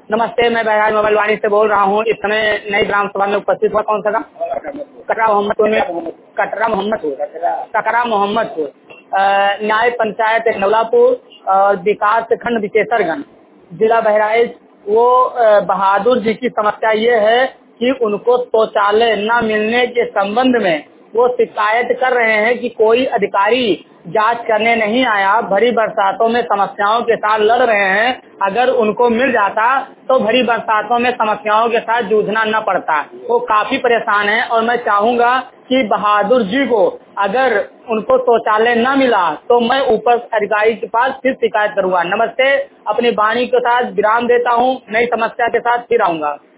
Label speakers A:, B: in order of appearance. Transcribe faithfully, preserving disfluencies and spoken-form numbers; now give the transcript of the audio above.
A: नमस्ते, मैं बहराइच मोबाइल वाणी से बोल रहा हूँ। इस समय नई ग्राम सभा में उपस्थित हुआ। कौन सा गाँव? कटरा मोहम्मदपुर में कटरा मोहम्मदपुर कटरा मोहम्मदपुर अ, न्याय पंचायत नवलापुर और विकास खंड विशेषरगंज, जिला बहराइच। वो अ, बहादुर जी की समस्या ये है कि उनको शौचालय न मिलने के संबंध में वो शिकायत कर रहे हैं कि कोई अधिकारी जांच करने नहीं आया। भरी बरसातों में समस्याओं के साथ लड़ रहे हैं। अगर उनको मिल जाता तो भरी बरसातों में समस्याओं के साथ जूझना न पड़ता। वो काफी परेशान है और मैं चाहूंगा कि बहादुर जी को अगर उनको शौचालय न मिला तो मैं ऊपर अधिकारी के पास फिर शिकायत करूंगा। नमस्ते, अपनी वाणी के साथ विराम देता हूँ। नई समस्या के साथ फिर आऊंगा।